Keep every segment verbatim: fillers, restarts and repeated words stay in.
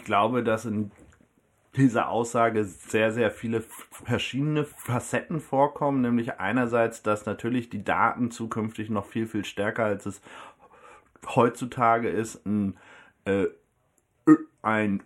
glaube, dass in dieser Aussage sehr, sehr viele verschiedene Facetten vorkommen, nämlich einerseits, dass natürlich die Daten zukünftig noch viel, viel stärker, als es heutzutage ist, ein, äh, ein,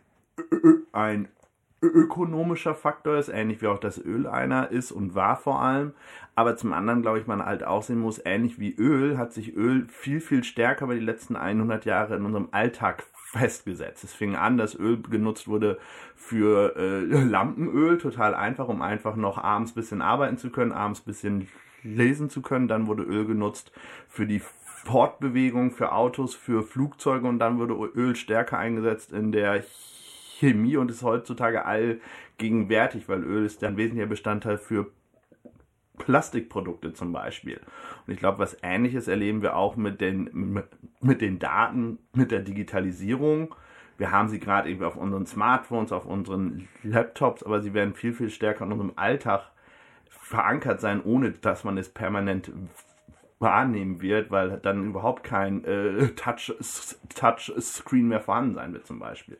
ein ökonomischer Faktor ist, ähnlich wie auch das Öl einer ist und war vor allem. Aber zum anderen, glaube ich, man halt auch sehen muss, ähnlich wie Öl, hat sich Öl viel, viel stärker über die letzten hundert Jahre in unserem Alltag festgesetzt. Es fing an, dass Öl genutzt wurde für äh, Lampenöl, total einfach, um einfach noch abends ein bisschen arbeiten zu können, abends ein bisschen lesen zu können. Dann wurde Öl genutzt für die Fortbewegung, für Autos, für Flugzeuge und dann wurde Öl stärker eingesetzt in der Chemie und ist heutzutage allgegenwärtig, weil Öl ist ein wesentlicher Bestandteil für Plastikprodukte zum Beispiel. Und ich glaube, was Ähnliches erleben wir auch mit den, mit, mit den Daten, mit der Digitalisierung. Wir haben sie gerade eben auf unseren Smartphones, auf unseren Laptops, aber sie werden viel, viel stärker in unserem Alltag verankert sein, ohne dass man es permanent wahrnehmen wird, weil dann überhaupt kein äh, Touch, Touchscreen mehr vorhanden sein wird zum Beispiel.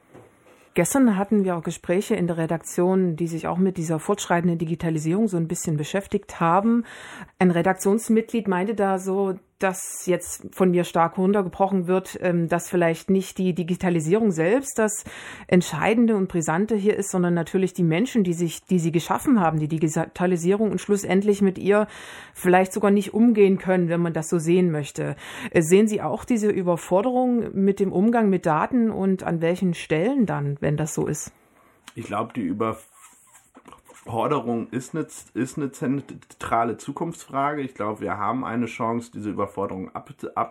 Gestern hatten wir auch Gespräche in der Redaktion, die sich auch mit dieser fortschreitenden Digitalisierung so ein bisschen beschäftigt haben. Ein Redaktionsmitglied meinte da so, dass jetzt von mir stark runtergebrochen wird, dass vielleicht nicht die Digitalisierung selbst das Entscheidende und Brisante hier ist, sondern natürlich die Menschen, die sich, die sie geschaffen haben, die Digitalisierung und schlussendlich mit ihr vielleicht sogar nicht umgehen können, wenn man das so sehen möchte. Sehen Sie auch diese Überforderung mit dem Umgang mit Daten und an welchen Stellen dann, wenn das so ist? Ich glaube, die Überforderung Forderung ist eine, ist eine zentrale Zukunftsfrage. Ich glaube, wir haben eine Chance, diese Überforderung ab,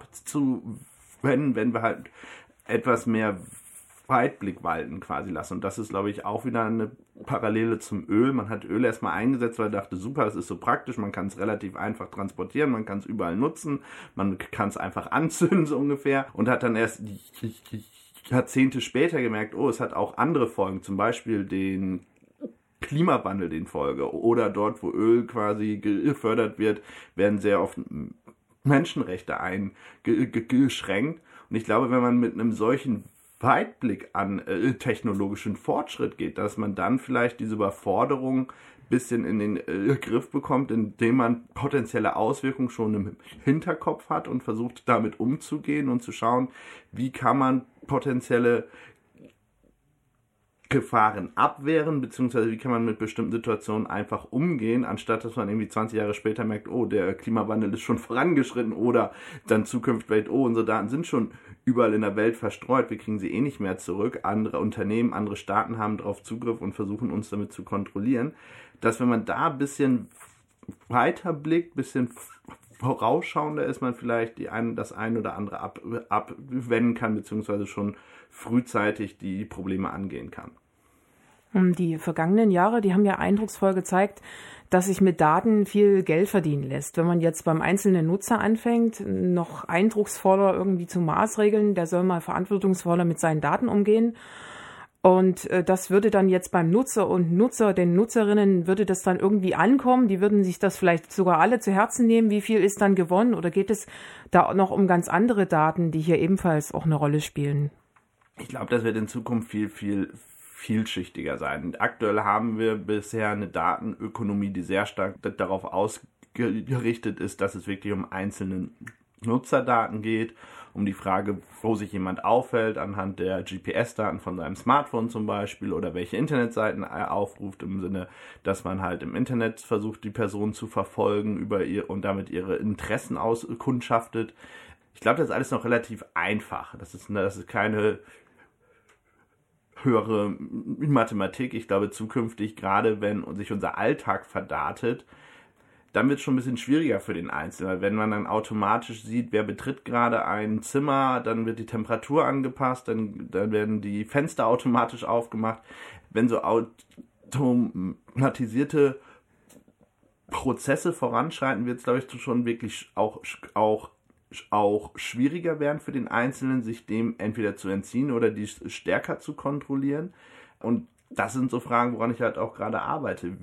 abzuwenden, wenn wir halt etwas mehr Weitblick walten quasi lassen. Und das ist, glaube ich, auch wieder eine Parallele zum Öl. Man hat Öl erstmal eingesetzt, weil man dachte, super, es ist so praktisch, man kann es relativ einfach transportieren, man kann es überall nutzen, man kann es einfach anzünden, so ungefähr. Und hat dann erst Jahrzehnte später gemerkt, oh, es hat auch andere Folgen, zum Beispiel den Klimawandel den Folge oder dort, wo Öl quasi gefördert wird, werden sehr oft Menschenrechte eingeschränkt. Und ich glaube, wenn man mit einem solchen Weitblick an äh, technologischen Fortschritt geht, dass man dann vielleicht diese Überforderung ein bisschen in den äh, Griff bekommt, indem man potenzielle Auswirkungen schon im Hinterkopf hat und versucht, damit umzugehen und zu schauen, wie kann man potenzielle Gefahren abwehren, beziehungsweise wie kann man mit bestimmten Situationen einfach umgehen, anstatt dass man irgendwie zwanzig Jahre später merkt, oh, der Klimawandel ist schon vorangeschritten oder dann zukünftig vielleicht, oh, unsere Daten sind schon überall in der Welt verstreut, wir kriegen sie eh nicht mehr zurück, andere Unternehmen, andere Staaten haben darauf Zugriff und versuchen uns damit zu kontrollieren, dass wenn man da ein bisschen weiter blickt, ein bisschen vorausschauender ist, man vielleicht die ein, das ein oder andere ab, abwenden kann, beziehungsweise schon frühzeitig die Probleme angehen kann. Die vergangenen Jahre, die haben ja eindrucksvoll gezeigt, dass sich mit Daten viel Geld verdienen lässt. Wenn man jetzt beim einzelnen Nutzer anfängt, noch eindrucksvoller irgendwie zu maßregeln, der soll mal verantwortungsvoller mit seinen Daten umgehen. Und äh, das würde dann jetzt beim Nutzer und Nutzer, den Nutzerinnen, würde das dann irgendwie ankommen. Die würden sich das vielleicht sogar alle zu Herzen nehmen. Wie viel ist dann gewonnen? Oder geht es da noch um ganz andere Daten, die hier ebenfalls auch eine Rolle spielen? Ich glaube, das wird in Zukunft viel, viel vielschichtiger sein. Aktuell haben wir bisher eine Datenökonomie, die sehr stark darauf ausgerichtet ist, dass es wirklich um einzelne Nutzerdaten geht, um die Frage, wo sich jemand aufhält, anhand der G P S-Daten von seinem Smartphone zum Beispiel oder welche Internetseiten er aufruft, im Sinne, dass man halt im Internet versucht, die Person zu verfolgen über ihr und damit ihre Interessen auskundschaftet. Ich glaube, das ist alles noch relativ einfach. Das ist, das ist keine höhere Mathematik. Ich glaube, zukünftig, gerade wenn sich unser Alltag verdatet, dann wird es schon ein bisschen schwieriger für den Einzelnen. Wenn man dann automatisch sieht, wer betritt gerade ein Zimmer, dann wird die Temperatur angepasst, dann, dann werden die Fenster automatisch aufgemacht. Wenn so automatisierte Prozesse voranschreiten, wird es, glaube ich, schon wirklich auch, auch auch schwieriger werden für den Einzelnen, sich dem entweder zu entziehen oder die stärker zu kontrollieren. Und das sind so Fragen, woran ich halt auch gerade arbeite.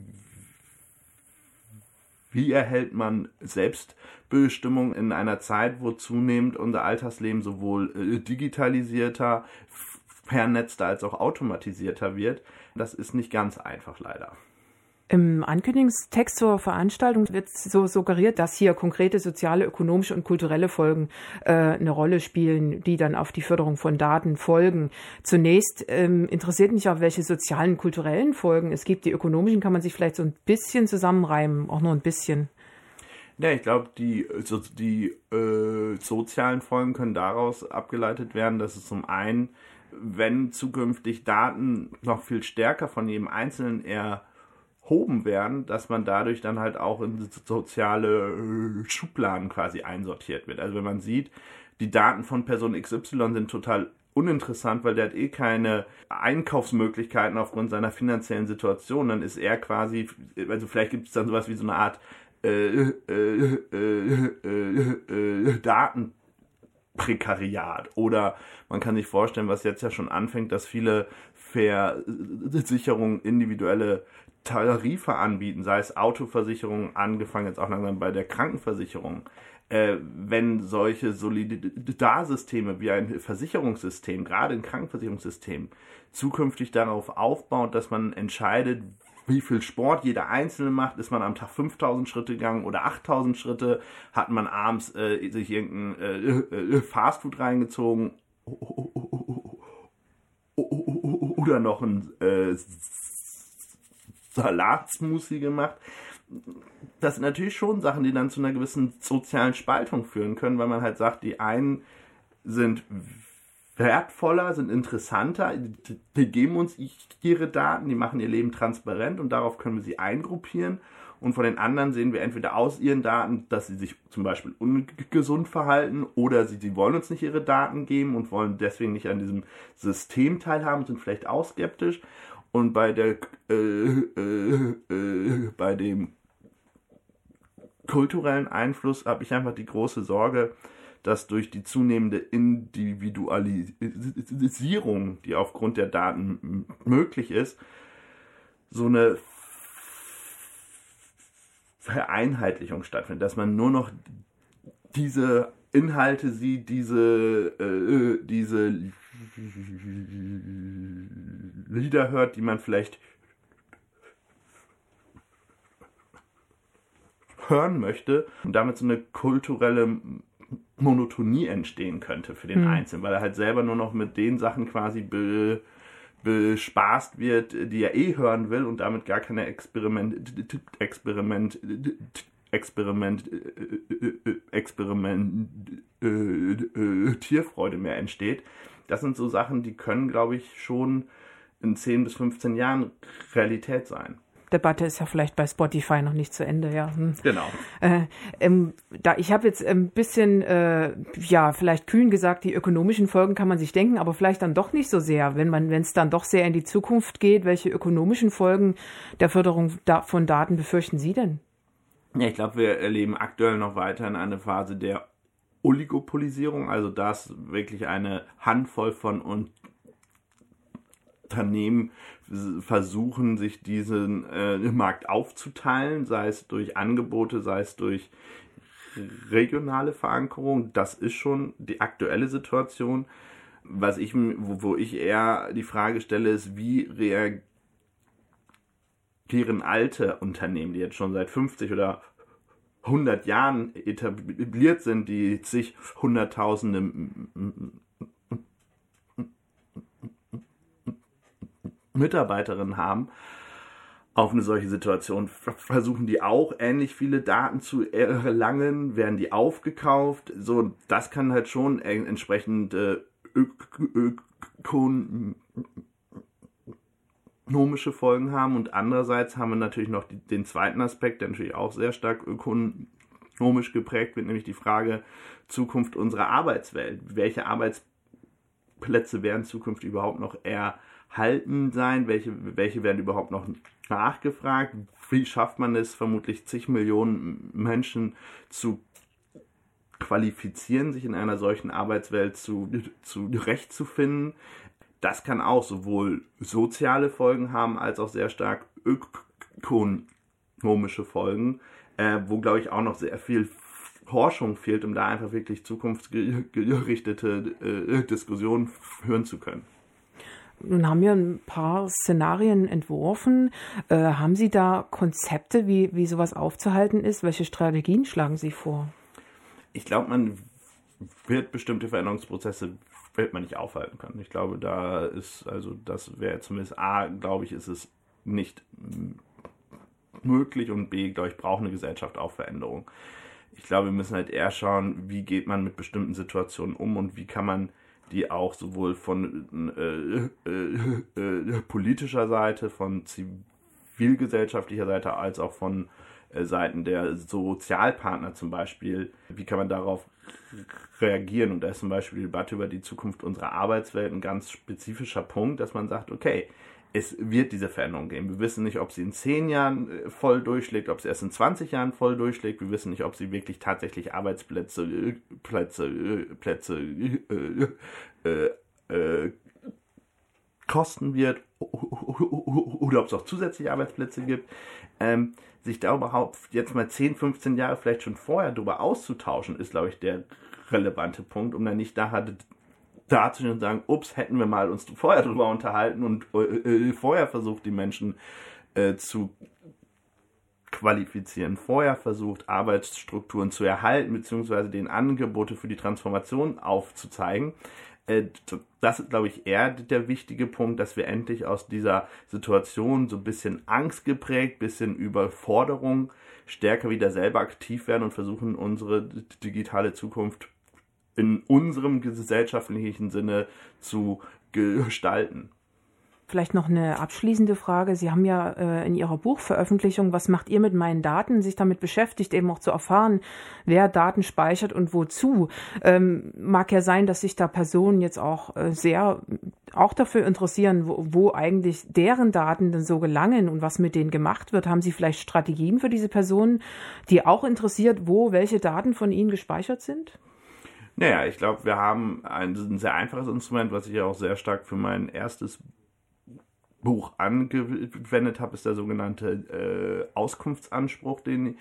Wie erhält man Selbstbestimmung in einer Zeit, wo zunehmend unser Alltagsleben sowohl digitalisierter, vernetzter als auch automatisierter wird. Das ist nicht ganz einfach, leider. Im Ankündigungstext zur Veranstaltung wird so suggeriert, dass hier konkrete soziale, ökonomische und kulturelle Folgen äh, eine Rolle spielen, die dann auf die Förderung von Daten folgen. Zunächst ähm, interessiert mich auch, welche sozialen, kulturellen Folgen es gibt. Die ökonomischen kann man sich vielleicht so ein bisschen zusammenreimen, auch nur ein bisschen. Ja, ich glaube, die, so, die äh, sozialen Folgen können daraus abgeleitet werden, dass es zum einen, wenn zukünftig Daten noch viel stärker von jedem Einzelnen erhoben werden, dass man dadurch dann halt auch in soziale äh, Schubladen quasi einsortiert wird. Also wenn man sieht, die Daten von Person X Y sind total uninteressant, weil der hat eh keine Einkaufsmöglichkeiten aufgrund seiner finanziellen Situation, dann ist er quasi, also vielleicht gibt es dann sowas wie so eine Art äh, äh, äh, äh, äh, Datenprekariat. Oder man kann sich vorstellen, was jetzt ja schon anfängt, dass viele Versicherungen individuelle Tarife anbieten, sei es Autoversicherung, angefangen jetzt auch langsam bei der Krankenversicherung. Äh, wenn solche Solidarsysteme wie ein Versicherungssystem, gerade ein Krankenversicherungssystem, zukünftig darauf aufbaut, dass man entscheidet, wie viel Sport jeder Einzelne macht, ist man am Tag fünftausend Schritte gegangen oder achttausend Schritte, hat man abends äh, sich irgendein äh, äh, Fastfood reingezogen oder noch ein äh, Salatsmoothie gemacht. Das sind natürlich schon Sachen, die dann zu einer gewissen sozialen Spaltung führen können, weil man halt sagt, die einen sind wertvoller, sind interessanter, die geben uns ihre Daten, die machen ihr Leben transparent und darauf können wir sie eingruppieren. Und von den anderen sehen wir entweder aus ihren Daten, dass sie sich zum Beispiel ungesund verhalten oder sie, sie wollen uns nicht ihre Daten geben und wollen deswegen nicht an diesem System teilhaben, sind vielleicht auch skeptisch. Und bei der äh, äh, äh, bei dem kulturellen Einfluss habe ich einfach die große Sorge, dass durch die zunehmende Individualisierung, die aufgrund der Daten möglich ist, so eine Vereinheitlichung stattfindet, dass man nur noch diese Inhalte sieht, diese, äh, diese Lieder hört, die man vielleicht hören möchte und damit so eine kulturelle Monotonie entstehen könnte für den mhm. Einzelnen, weil er halt selber nur noch mit den Sachen quasi be, bespaßt wird, die er eh hören will und damit gar keine Experiment, Experiment, Experiment, Experiment, äh, äh, Tierfreude mehr entsteht. Das sind so Sachen, die können, glaube ich, schon in zehn bis fünfzehn Jahren Realität sein. Debatte ist ja vielleicht bei Spotify noch nicht zu Ende, ja. Hm. Genau. Äh, ähm, da, ich habe jetzt ein bisschen, äh, ja, vielleicht kühn gesagt, die ökonomischen Folgen kann man sich denken, aber vielleicht dann doch nicht so sehr, wenn man, wenn es dann doch sehr in die Zukunft geht. Welche ökonomischen Folgen der Förderung da, von Daten befürchten Sie denn? Ja, ich glaube, wir erleben aktuell noch weiterhin eine Phase der Oligopolisierung, also dass wirklich eine Handvoll von Unternehmen versuchen, sich diesen äh, Markt aufzuteilen, sei es durch Angebote, sei es durch regionale Verankerung. Das ist schon die aktuelle Situation. Was ich, wo, wo ich eher die Frage stelle, ist, wie reagieren alte Unternehmen, die jetzt schon seit fünfzig oder hundert Jahren etabliert sind, die zig Hunderttausende Mitarbeiterinnen haben, auf eine solche Situation. Versuchen die auch ähnlich viele Daten zu erlangen, werden die aufgekauft, so, das kann halt schon entsprechend äh, ökonomische Folgen haben und andererseits haben wir natürlich noch die, den zweiten Aspekt, der natürlich auch sehr stark ökonomisch geprägt wird, nämlich die Frage Zukunft unserer Arbeitswelt. Welche Arbeitsplätze werden zukünftig überhaupt noch eher halten sein, welche, welche werden überhaupt noch nachgefragt, wie schafft man es, vermutlich zig Millionen Menschen zu qualifizieren, sich in einer solchen Arbeitswelt zu, zu zurechtzufinden. Das kann auch sowohl soziale Folgen haben, als auch sehr stark ökonomische Folgen, äh, wo, glaube ich, auch noch sehr viel Forschung fehlt, um da einfach wirklich zukunftsgerichtete äh, Diskussionen führen zu können. nun haben wir ein paar Szenarien entworfen. Äh, haben Sie da Konzepte, wie, wie sowas aufzuhalten ist? Welche Strategien schlagen Sie vor? Ich glaube, man wird bestimmte Veränderungsprozesse wird man nicht aufhalten können. Ich glaube, da ist, also das wäre zumindest A, glaube ich, ist es nicht möglich und B, glaube ich, braucht eine Gesellschaft auch Veränderung. Ich glaube, wir müssen halt eher schauen, wie geht man mit bestimmten Situationen um und wie kann man die auch sowohl von äh, äh, äh, politischer Seite, von zivilgesellschaftlicher Seite als auch von äh, Seiten der Sozialpartner zum Beispiel, wie kann man darauf reagieren? Und da ist zum Beispiel die Debatte über die Zukunft unserer Arbeitswelt ein ganz spezifischer Punkt, dass man sagt, okay, es wird diese Veränderung geben. Wir wissen nicht, ob sie in zehn Jahren voll durchschlägt, ob sie erst in zwanzig Jahren voll durchschlägt. Wir wissen nicht, ob sie wirklich tatsächlich Arbeitsplätze, Plätze, Plätze äh, äh, kosten wird oder ob es auch zusätzliche Arbeitsplätze gibt. Ähm, sich da überhaupt jetzt mal zehn, fünfzehn Jahre vielleicht schon vorher darüber auszutauschen, ist, glaube ich, der relevante Punkt, um dann nicht nachher dazustehen und sagen, ups, hätten wir mal uns vorher darüber unterhalten und äh, vorher versucht, die Menschen äh, zu qualifizieren, vorher versucht, Arbeitsstrukturen zu erhalten, beziehungsweise den Angebote für die Transformation aufzuzeigen. Äh, das ist, glaube ich, eher der wichtige Punkt, dass wir endlich aus dieser Situation so ein bisschen angstgeprägt, bisschen Überforderung stärker wieder selber aktiv werden und versuchen, unsere digitale Zukunft in unserem gesellschaftlichen Sinne zu gestalten. Vielleicht noch eine abschließende Frage. Sie haben ja äh, in Ihrer Buchveröffentlichung „Was macht ihr mit meinen Daten?" sich damit beschäftigt, eben auch zu erfahren, wer Daten speichert und wozu. Ähm, mag ja sein, dass sich da Personen jetzt auch äh, sehr auch dafür interessieren, wo, wo eigentlich deren Daten denn so gelangen und was mit denen gemacht wird. Haben Sie vielleicht Strategien für diese Personen, die auch interessiert, wo welche Daten von ihnen gespeichert sind? Naja, ich glaube, wir haben ein, ein sehr einfaches Instrument, was ich ja auch sehr stark für mein erstes Buch angewendet habe, ist der sogenannte äh, Auskunftsanspruch, den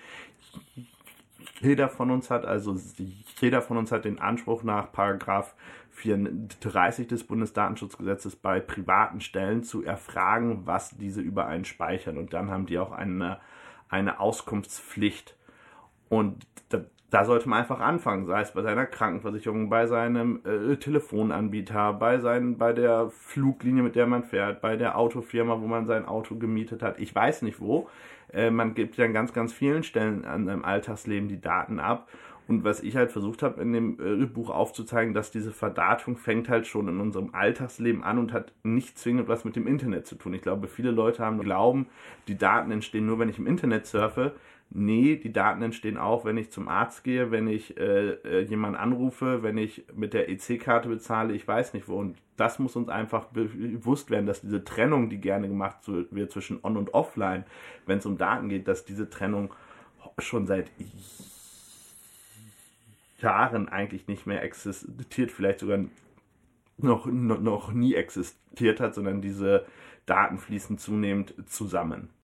jeder von uns hat. Also jeder von uns hat den Anspruch nach Paragraph vierunddreißig des Bundesdatenschutzgesetzes bei privaten Stellen zu erfragen, was diese über einen speichern. Und dann haben die auch eine, eine Auskunftspflicht. Und da, da sollte man einfach anfangen, sei es bei seiner Krankenversicherung, bei seinem äh, Telefonanbieter, bei, seinen, bei der Fluglinie, mit der man fährt, bei der Autofirma, wo man sein Auto gemietet hat. Ich weiß nicht wo. Äh, man gibt ja an ganz, ganz vielen Stellen an seinem Alltagsleben die Daten ab. Und was ich halt versucht habe, in dem äh, Buch aufzuzeigen, dass diese Verdatung fängt halt schon in unserem Alltagsleben an und hat nicht zwingend was mit dem Internet zu tun. Ich glaube, viele Leute haben glauben, die Daten entstehen nur, wenn ich im Internet surfe. Nee, die Daten entstehen auch, wenn ich zum Arzt gehe, wenn ich äh, äh, jemanden anrufe, wenn ich mit der E C-Karte bezahle, ich weiß nicht wo. Und das muss uns einfach bewusst werden, dass diese Trennung, die gerne gemacht wird zwischen On- und Offline, wenn es um Daten geht, dass diese Trennung schon seit Jahren eigentlich nicht mehr existiert, vielleicht sogar noch, noch, noch nie existiert hat, sondern diese Daten fließen zunehmend zusammen.